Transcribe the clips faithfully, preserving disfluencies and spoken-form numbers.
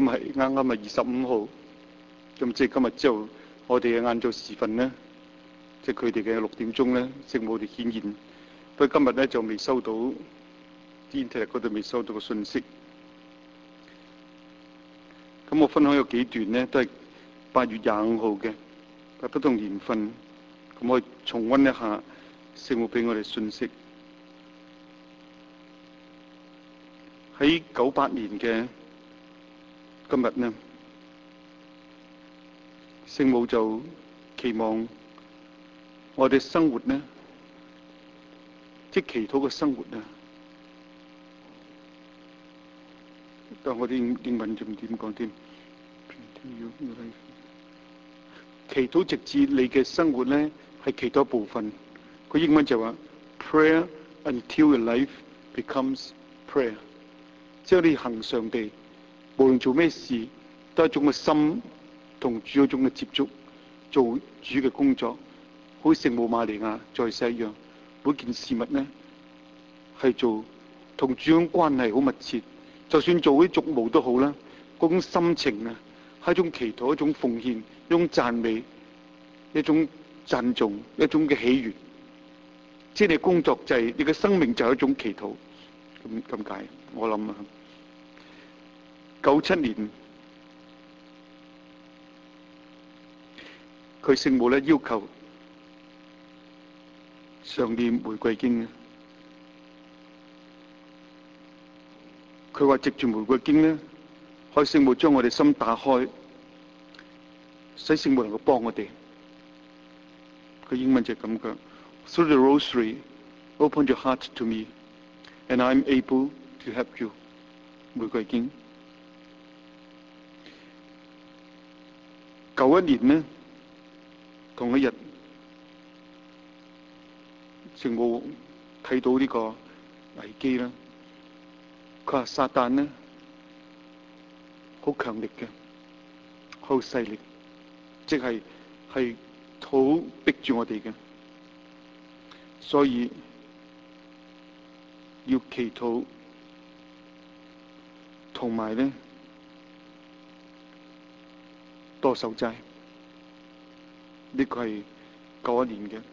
今日係啱啱係二十五號，咁即係今日之後，我哋嘅晏晝時分呢，即係佢哋嘅六點鐘呢，聖母哋顯現。不過今日呢，就未收到 internet 嗰度未收到個信息。咁我分享有幾段呢，都係八月廿五號嘅，但不同年份。咁我重溫一下聖母俾我哋信息。喺九八年嘅今日呢，聖母就期望我哋生活呢，即係祈禱嘅生活啊。但我啲英文就唔點講添。祈禱直至你嘅生活呢，係祈禱一部分。個英文就話 prayer until your life becomes prayer。即係你恆常地，無論做咩事，都係一種嘅心同主嗰種嘅接觸，做主嘅工作，好似聖母瑪利亞在世一樣。每件事物呢，係做同主嘅關係好密切。就算做啲俗務都好啦，嗰種心情啊，係一種祈禱，一種奉獻，一種讚美，一種讚頌，一種嘅喜悅。即係你工作就係、是、你嘅生命就係一種祈禱。咁咁解，我諗啊，九七年佢聖母咧要求常念玫瑰經。佢話藉住玫瑰經咧，可以聖母將我哋心打開，使聖母能夠幫我哋。佢英文就係咁講 ：Through the rosary, open your heart to me, and I'm able to help you。玫瑰經。九一年呢，同一日，聖母睇到呢個危機啦。佢話撒旦呢，好強力嘅，好勢力，即係係好逼住我哋嘅，所以要祈禱，同埋呢多守齋。呢個係九一年嘅。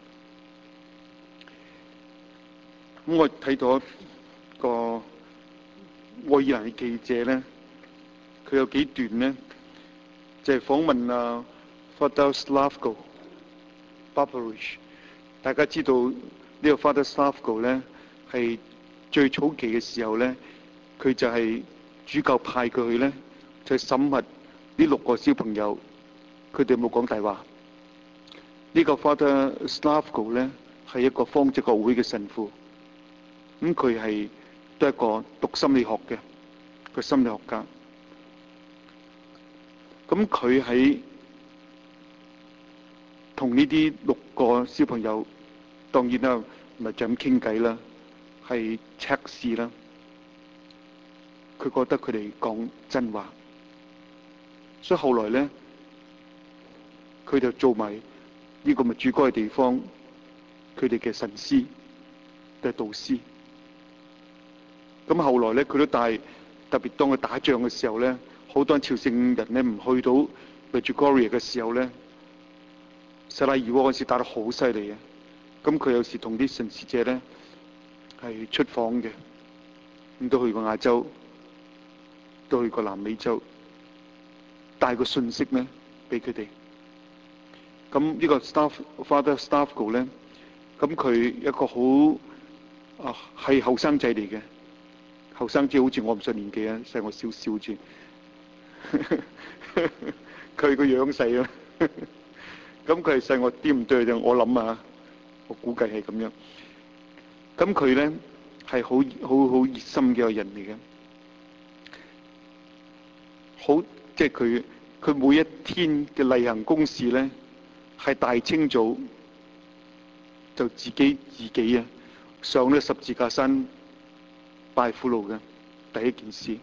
咁我睇到一個愛爾蘭嘅記者咧，佢有幾段咧，就係、是、訪問啊 Father Slavko Babarich。大家知道呢個 Father Slavko 咧，係最早期嘅時候咧，佢就係主教派佢去咧，就係審核呢六個小朋友，佢哋有冇講大話。呢、這個 Father Slavko 咧係一個方濟各會嘅神父，咁佢係。都係一個讀心理學嘅，個心理學家。咁佢喺同呢啲六個小朋友，當然啦，唔係就咁傾偈啦，係測試啦。佢覺得佢哋講真話，所以後來咧，佢就做埋呢個咪主該嘅地方，佢哋嘅神師嘅導師。咁後來咧，佢都帶特別當佢打仗嘅時候咧，好多朝聖人咧唔去到 Medjugorje 嘅時候咧，薩拉熱窩嗰時打得好犀利嘅。咁佢有時同啲神使者咧係出訪嘅，咁都去過亞洲，都去過南美洲，帶個信息咧俾佢哋。咁呢個 Staff Father Slavko 咧，咁佢一個好啊係後生仔嚟嘅。後生仔好似我唔上年紀啊，細我少少住。佢個樣細啊，咁佢係細我啲唔對就我諗啊，我估計係咁樣。咁佢咧係好好好熱心嘅一個人嚟嘅，好即係佢佢每一天嘅例行公事咧，係大清早就自己自己啊上咗十字架山。拜苦路嘅第一件事，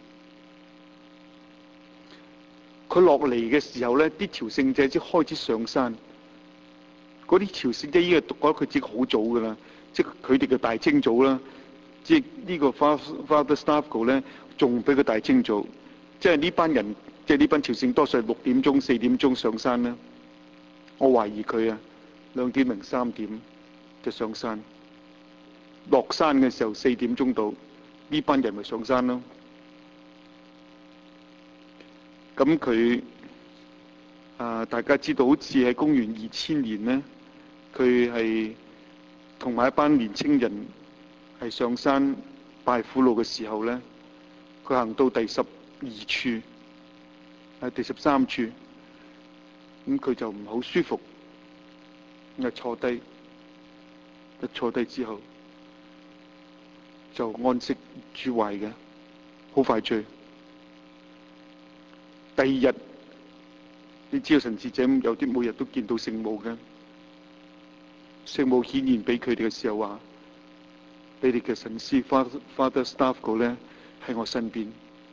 佢落嚟嘅時候咧，啲朝聖者先開始上山。嗰啲朝聖者已經覺得佢自己好早噶啦，即係佢哋嘅大清早啦。即係呢個 Father Slavko 咧，仲比佢大清早。即係呢班人即係呢班朝聖多數係六點鐘、四點鐘上山啦。我懷疑佢啊，兩點零三點就上山。落山嘅時候四點鐘到，呢班人咪上山咯。咁佢啊，大家知道好似喺公元二千年呢，佢係同埋一班年青人係上山拜苦路嘅時候呢，佢行到第十二處，係第十三處，咁佢就唔好舒服，咁就坐低，一坐低之後就安息主懷嘅，好快脆。第二日，你知道神視者有啲每日都見到聖母嘅，聖母顯現俾佢哋嘅時候話：你哋嘅神師 Father Father Stavko 咧喺我身邊。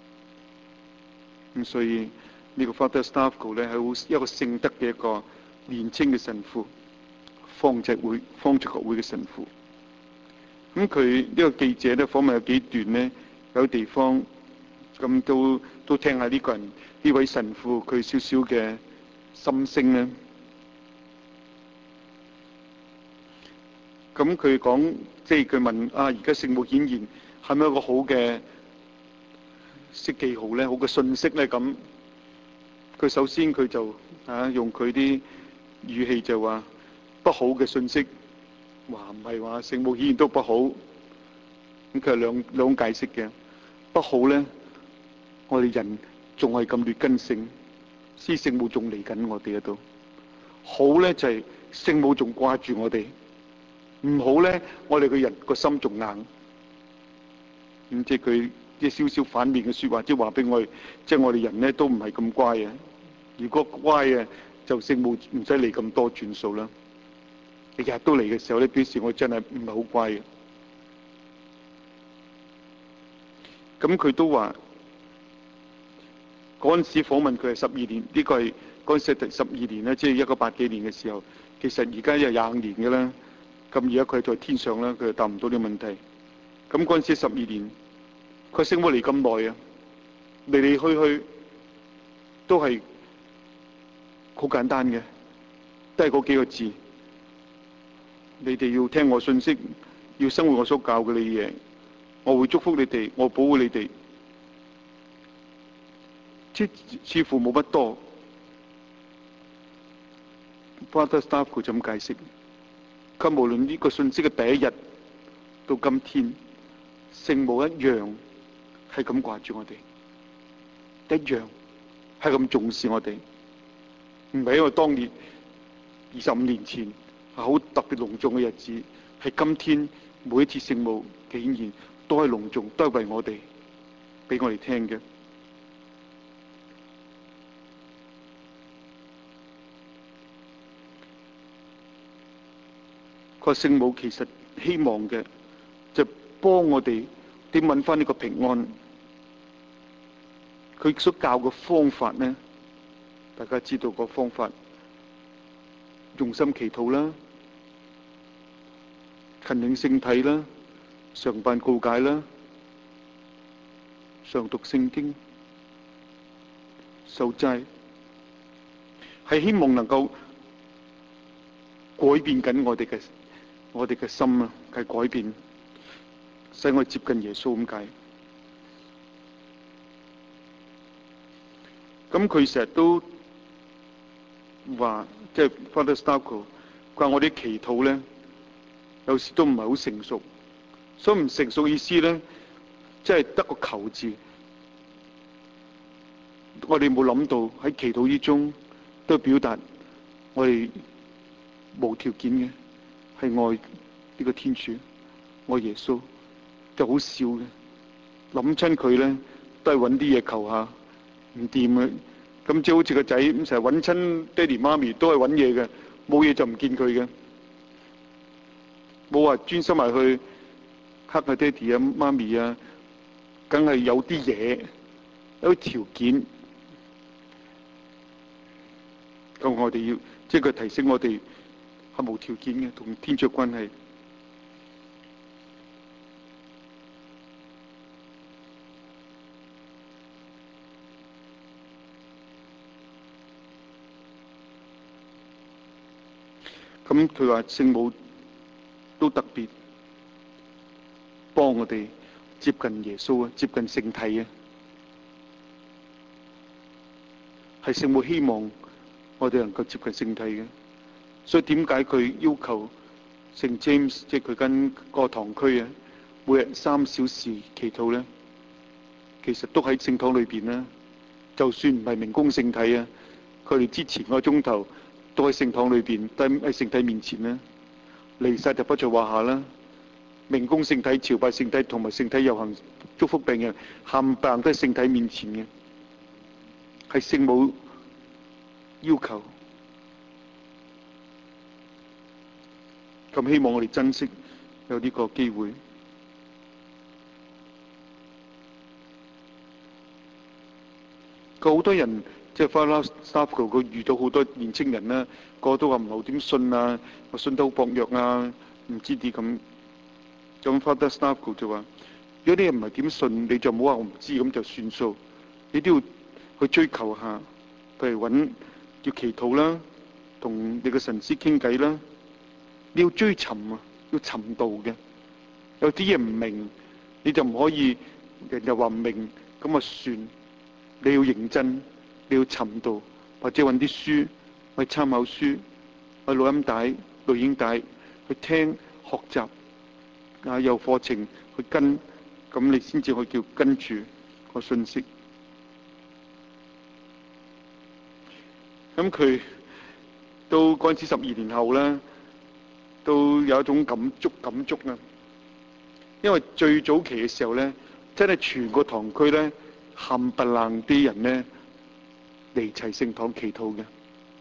咁所以呢個 Father Stavko 咧係好一個聖德嘅一個年青嘅神父，方濟會方濟學會嘅神父。咁佢呢個記者咧訪問有幾段呢，有地方咁都都聽下呢個人呢位神父佢少少嘅心聲咧。咁佢講，即係佢問啊，而家聖母顯現係咪一個好嘅識記號咧？好嘅信息咧？咁佢首先佢就啊用佢啲語氣就話不好嘅信息。話唔係話聖母顯現都不好，咁佢係兩兩種解釋嘅。不好咧，我哋人仲係咁劣根性，師聖母仲嚟緊我哋嗰度。好咧就係、是、聖母仲掛住我哋，唔好咧，我哋個人個心仲硬。咁即係佢啲少少反面嘅說話，即係話俾我哋，即係我哋人咧都唔係咁乖啊。如果乖啊，就聖母唔使嚟咁多轉數啦。日日都嚟嘅時候咧，表示我真係唔係好乖嘅。咁佢都話嗰陣時訪問佢係十二年，呢、這個係嗰陣時第十二年咧，即係一九八幾年嘅時候。其實而家又廿五年嘅啦。咁而家佢在天上啦，佢又答唔到呢個問題。咁嗰陣時十二年，佢聖母嚟咁耐啊，嚟嚟去去都係好簡單嘅，都係嗰幾個字。你哋要聽我信息，要生活我所教嘅你嘢，我會祝福你哋，我保護你哋。即似乎冇乜多。Father Stavko 就咁解釋。佢無論呢個信息嘅第一日到今天，聖母一樣係咁掛住我哋，一樣係咁重視我哋。唔係因為當年二十五年前係好特別隆重嘅日子，係今天每一次聖母嘅顯現都係隆重，都係為我哋俾我哋聽嘅。個聖母其實希望嘅就幫我哋點揾翻呢個平安。佢所教嘅方法呢，大家知道個方法，用心祈禱啦，勤領聖體啦，常辦告解啦，常讀聖經，守齋，係希望能夠改變緊我哋嘅我哋嘅心啊，係改變，使我接近耶穌咁解。咁佢成日都話，即係 Father Stavko 話我啲祈禱咧，有時都唔係好成熟。所以唔成熟意思咧，即係得個求字。我哋冇諗到喺祈禱之中，都表達我哋無條件嘅係愛呢個天主，愛耶穌，就好笑嘅。諗親佢咧，都係揾啲嘢求下，唔掂嘅。咁即係好似個仔咁，成日揾親爹哋媽咪都係揾嘢嘅，冇嘢就唔見佢嘅，冇話專心埋去黑下爹哋啊媽咪啊，梗係有啲嘢，有啲條件。咁我哋要即係佢提醒我哋係無條件嘅同天主關係。 咁佢話聖母都特別幫我哋接近耶穌啊，接近聖體啊，係聖母希望我哋能夠接近聖體嘅。所以點解佢要求聖 James 即係佢間個堂區啊，每日三小時祈禱咧？其實都喺聖堂裏邊啦，就算唔係明供聖體啊，佢哋之前個鐘頭都喺聖堂裏邊，都喺聖體面前啦。彌撒就不在話下啦，明供聖體、朝拜聖體同埋聖體遊行祝福病人，冚唪唥都喺聖體面前嘅，係聖母要求。咁希望我哋珍惜有呢個機會。佢好多人即係 Father Starkey，佢遇到好多年青人啦，個個都話唔好點信啊，我信得好薄弱啊，唔知啲咁。咁 Father Starkey 就話：如果啲人唔係點信，你就唔好話我唔知，咁就算數。你都要去追求下，譬如揾要祈禱啦，同你個神師傾偈啦。你要追尋啊，要尋道嘅。有啲嘢唔明，你就唔可以人又話唔明，咁啊算。你要認真，你要尋道，或者揾啲書，去參考書，去錄音帶、錄影帶，去聽學習，啊有課程去跟，咁你先至可以叫跟住個信息。咁佢到嗰陣時十二年後咧，都有一種感觸感觸啊！因為最早期嘅時候咧，真係全個堂區咧冚唪唥啲人咧嚟齊聖堂祈禱嘅，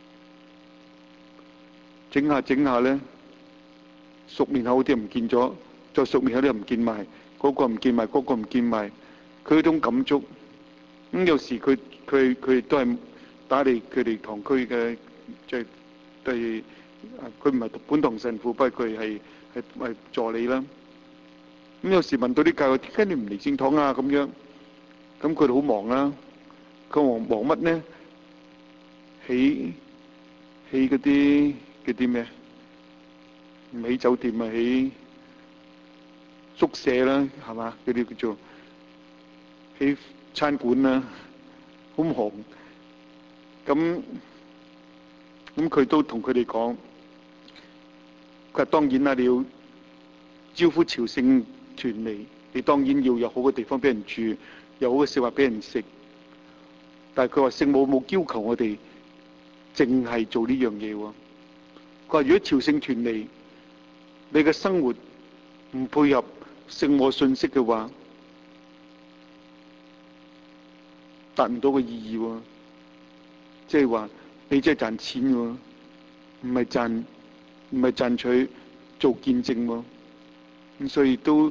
整下整下咧，熟面口啲唔見咗，再熟面口啲又唔見埋，嗰個唔見埋，嗰個唔見埋，佢嗰種感觸。咁有時佢佢佢都係打嚟佢哋堂區嘅，即係對佢唔係本堂神父，不過佢係係係助理啦。咁有時問到啲教友，點解你唔嚟聖堂啊？咁樣，咁佢哋好忙啦。佢忙忙乜呢？起起嗰啲嗰啲咩？唔起酒店啊，起宿舍啦，係嘛？嗰啲叫做起餐館啦，好忙。咁咁佢都同佢哋講，佢話當然啦，你要招呼朝聖團嚟，你當然要有好嘅地方俾人住，有好嘅食物俾人食。但係佢話聖母冇要求我哋淨係做呢樣嘢喎。佢話如果朝聖團嚟，你嘅生活唔配合聖母信息嘅話，達唔到個意義喎。即係話你真係賺錢喎，唔係賺唔係賺取做見證喎。咁所以都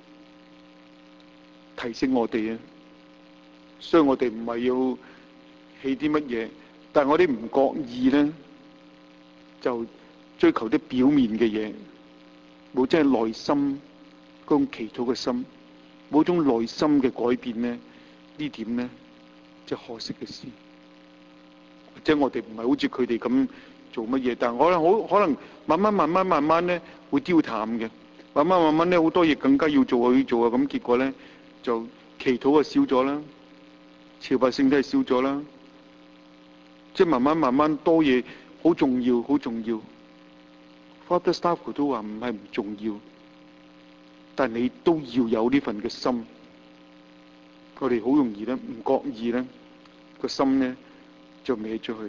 提醒我哋啊，所以我哋唔係要起啲乜嘢，但係我哋唔覺意咧，就追求啲表面嘅嘢，冇真係內心嗰種祈禱嘅心，冇種內心嘅改變咧，呢點咧，即係可惜嘅事。即係我哋唔係好似佢哋咁做乜嘢，但係可能好可能慢慢慢慢慢慢咧會丟淡嘅，慢慢慢慢咧好多嘢更加要做啊要做啊，咁結果咧就祈禱啊少咗啦，朝拜聖體少咗啦，即係慢慢慢慢多嘢好重要好重要。Father Starkey 都話唔係唔重要，但係你都要有呢份嘅心。我哋好容易咧唔覺意咧個心咧就歪咗去。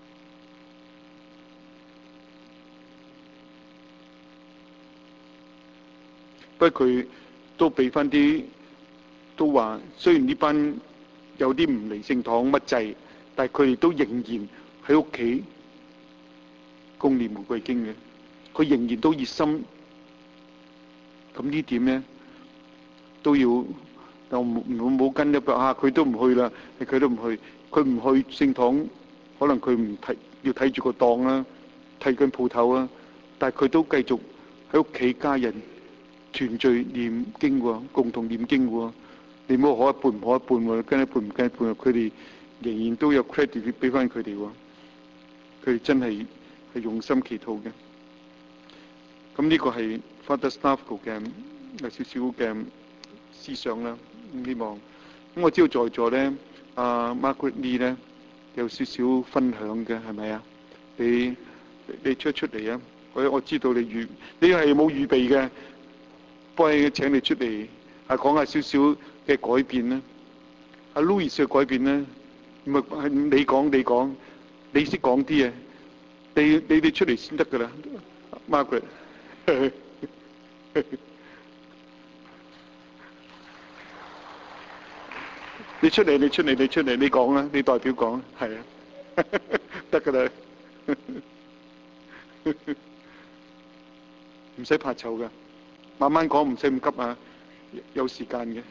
不過佢都俾翻啲，都話雖然呢班有啲唔嚟聖堂乜滯，但係佢哋都仍然喺屋企供念玫瑰經嘅，佢仍然都熱心。咁呢點咧都要又唔唔好跟一腳啊！佢都唔去啦，佢都唔去，佢唔去聖堂，可能佢唔睇要睇住個檔啦，睇緊鋪頭啊，但係佢都繼續喺屋企家人團聚念經喎，共同念經喎。你唔好可一半唔可一半喎，跟一半唔跟一半，佢哋仍然都有 credit 俾翻佢哋喎。佢哋真係係用心祈禱嘅。 咁呢個係 Father Snavko 嘅有少少嘅思想啦。咁希望咁我知道在座咧，阿 Margaret Lee 咧有少少分享嘅，係咪啊？你你出出嚟啊！我我知道你預你係冇預備嘅，不過請你出嚟係講下少少嘅改變啦。阿 Louis 嘅改變咧，唔係係你講你講，你識講啲嘢，你你哋出嚟先得㗎啦 ，Margaret。你出嚟，你出嚟，你出嚟，你講啦，你代表講，係啊，得㗎啦，唔使怕醜㗎，慢慢講，唔使咁急啊，有時間嘅。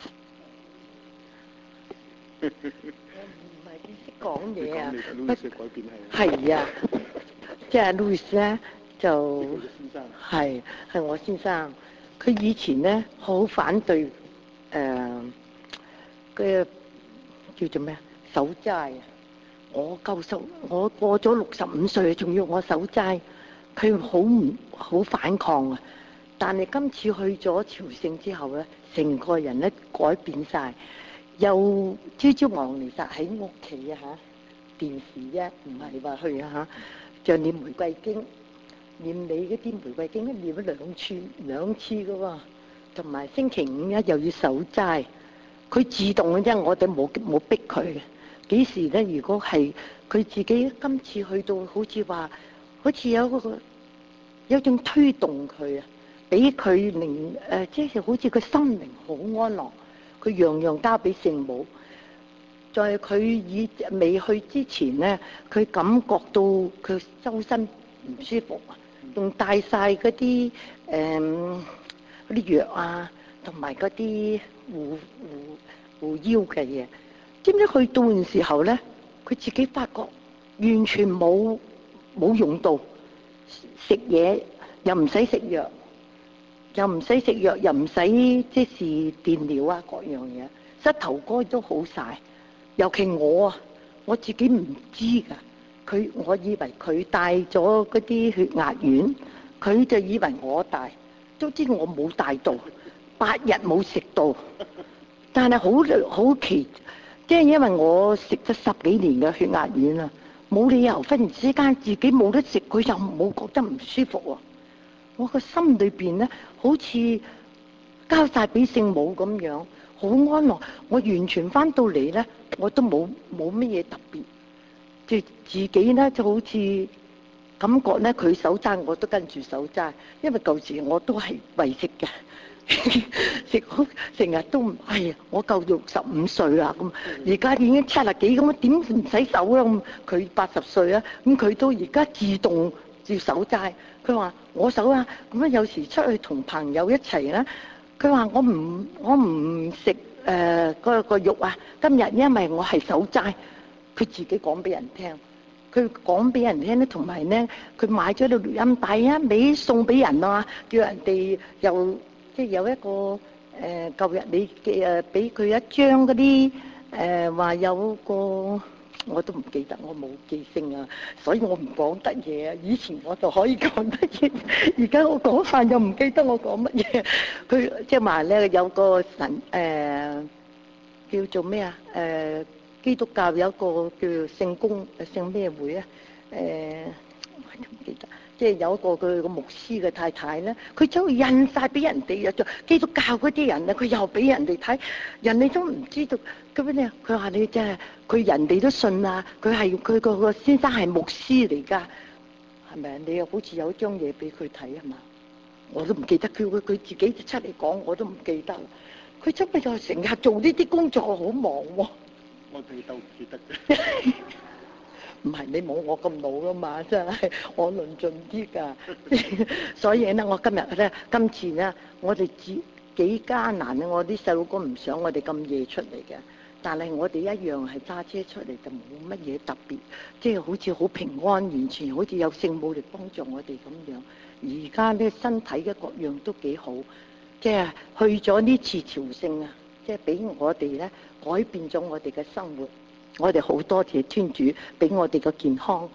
我唔係幾識講嘢啊， 不改變係係啊，即係 Louis 咧就係係我先生，佢以前咧好反對誒嘅叫做咩啊守齋啊，我夠數，我過咗六十五歲仲要我守齋，佢好唔好反抗啊！但係今次去咗朝聖之後咧，成個人咧改變晒。又朝朝忙嚟實喺屋企啊嚇，電視啫，唔係話去啊嚇，就念玫瑰經，念你嗰啲玫瑰經都念咗兩次兩次嘅喎，同埋星期五咧又要守齋，佢自動嘅啫，我哋冇冇逼佢嘅。幾時咧？如果係佢自己今次去到，好似話，好似有嗰個有種推動佢啊，俾佢靈誒，即係好似佢心靈好安樂。佢樣樣交俾聖母，在佢以未去之前咧，佢感覺到佢周身唔舒服啊，仲帶晒嗰啲誒嗰啲藥啊，同埋嗰啲護護護腰嘅嘢。知唔知去到嘅時候咧，佢自己發覺完全冇冇用到，食嘢又唔使食藥。又唔使食藥，又唔使即是電療啊，各樣嘢，膝頭哥都好晒。尤其我啊，我自己唔知㗎。佢我以為佢帶咗嗰啲血壓丸，佢就以為我帶，都知我冇帶到，八日冇食到。但係好好奇，即係因為我食咗十幾年嘅血壓丸啊，冇理由忽然之間自己冇得食，佢又冇覺得唔舒服喎。我個心裏邊咧，好似交晒俾聖母咁樣，好安樂。我完全翻到嚟咧，我都冇冇乜嘢特別，即係自己咧就好似感覺咧，佢守齋我都跟住守齋，因為舊時我都係為食嘅，食好成日都唔係啊！我夠六十五歲啦，咁而家已經七十幾咁，點唔使守啊？咁佢八十歲啊，咁佢都而家自動要守齋。佢話我守啊，咁啊有時出去同朋友一齊咧，佢話我唔我唔食誒個個肉啊，今日因為我係守齋，佢自己講俾人聽，佢講俾人聽咧，同埋咧佢買咗套錄音帶啊，尾送俾人啊，叫人哋又即係有一個誒舊日你嘅誒俾佢一張嗰啲誒話有個。我都唔記得，我冇記性啊，所以我唔講得嘢啊。以前我就可以講得嘢，而家我講飯又唔記得我講乜嘢。佢即係話咧，有個神誒、呃、叫做咩啊？誒、呃、基督教有一個叫聖公聖咩會啊？誒、呃、我都唔記得。即係有一個佢個牧師嘅太太咧，佢將印晒俾人哋啊！就基督教嗰啲人啊，佢又俾人哋睇，人哋都唔知道。咁樣咧，佢話你真係佢人哋都信啊！佢係佢個個先生係牧師嚟㗎，係咪啊？你又好似有張嘢俾佢睇係嘛？我都唔記得，佢佢佢自己出嚟講，我都唔記得。佢真係又成日做呢啲工作，好忙喎。 我哋都唔記得嘅。 唔係你冇我咁老啊嘛，真係我論盡啲㗎。所以咧，我今日咧，今次咧，我哋幾幾艱難咧，我啲細路哥唔想我哋咁夜出嚟嘅，但係我哋一樣係揸車出嚟，就冇乜嘢特別，即係好似好平安，完全好似有聖母嚟幫助我哋咁樣。而家咧身體嘅各樣都幾好，即係去咗呢次朝聖啊，即係俾我哋咧改變咗我哋嘅生活。我哋好多謝天主俾我哋個健康，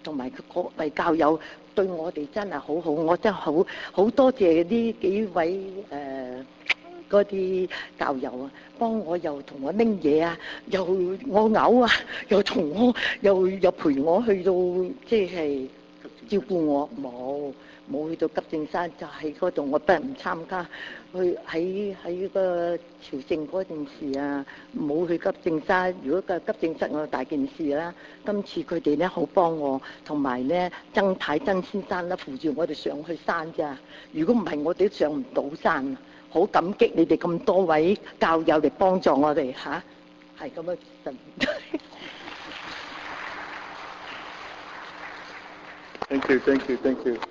同埋各位教友對我哋真係好好，我真係好好多謝呢幾位誒嗰啲教友啊，幫我又同我拎嘢啊，又我嘔啊，又同我又又陪我去到即係照顧我，冇冇去到急症室，就喺嗰度我不唔參加，去喺喺個朝聖嗰件事啊，冇去急症室。如果個急症室我大件事啦，今次佢哋咧好幫我，同埋咧曾太曾先生咧扶住我哋上去山咋，如果唔係我哋都上唔到山。好感激你哋咁多位教友嚟幫助我哋吓，係咁樣。 Thank you, thank you, thank you.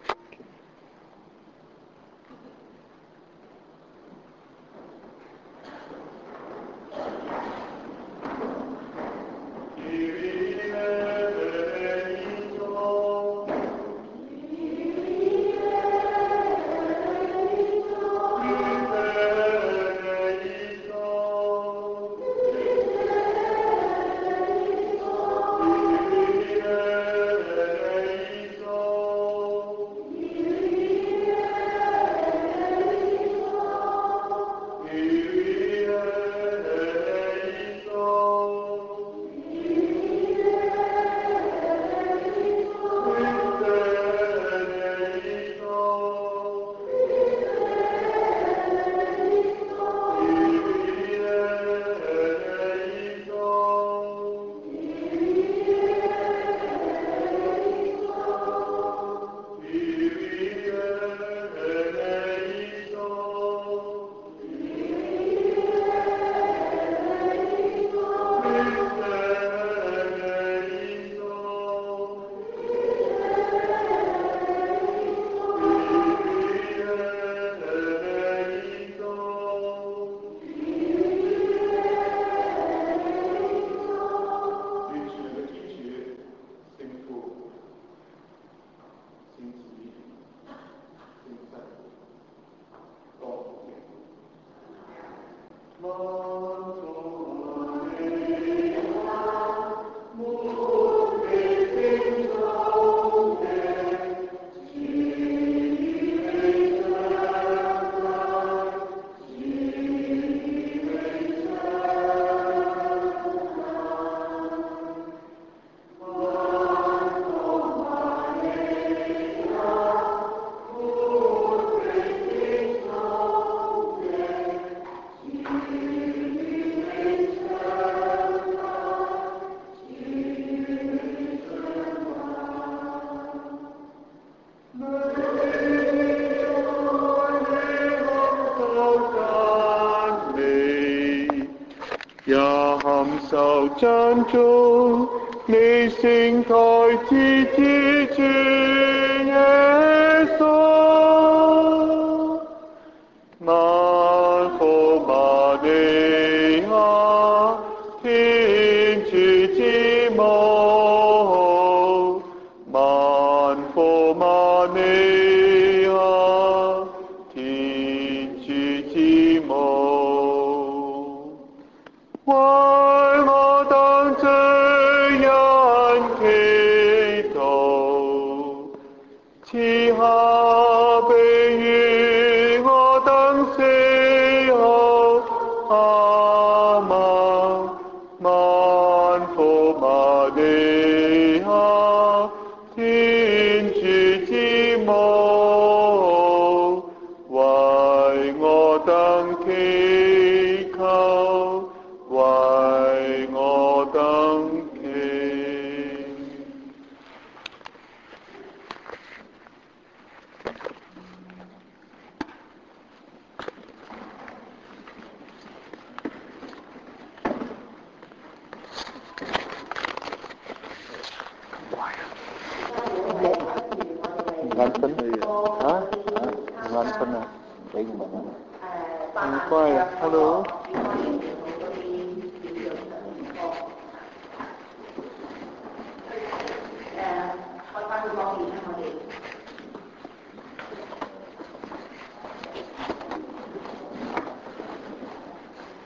Hello.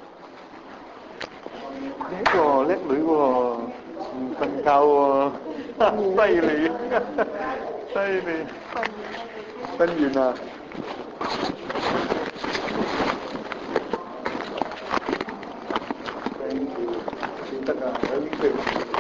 呢個叻女喎，唔瞓覺喎。 犀利，犀利，分完啦。得啊，有啲佢。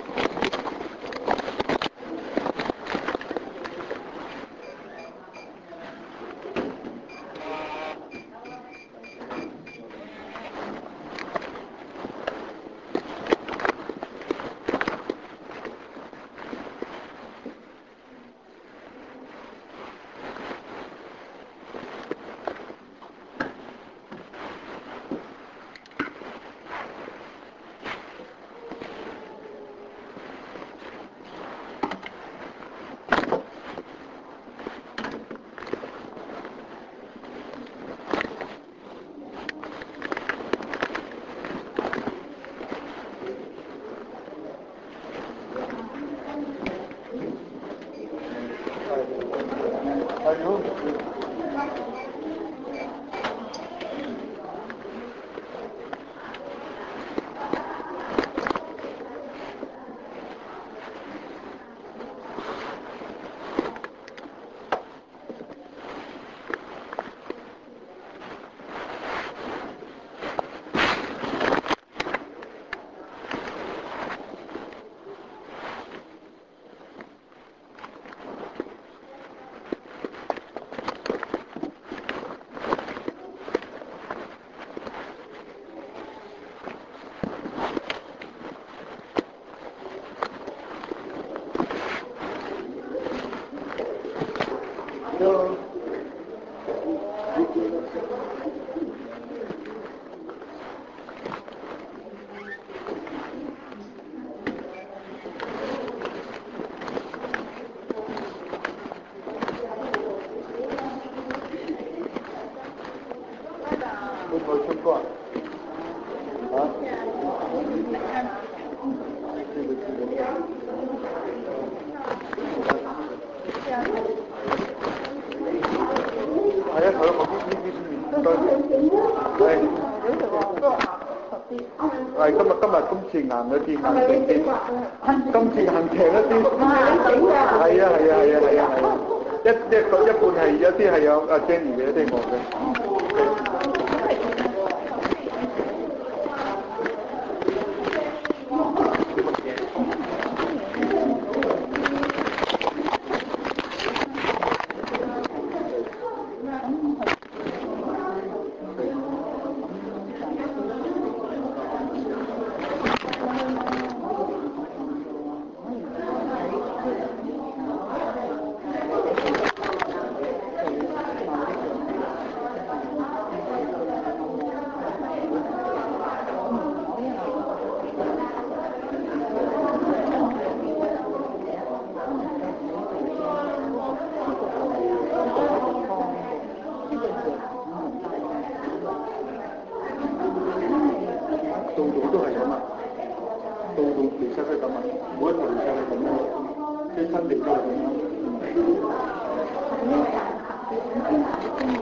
係今日今日今次硬咗啲，硬淨啲。今次硬平一啲。係啊係啊係啊係啊係啊！一一個一半係一啲係有阿 Jenny 嘅，一啲我嘅。度度都係咁啊！度度其實係咁啊！每一個其實係咁啊！啲親戚都係咁啊！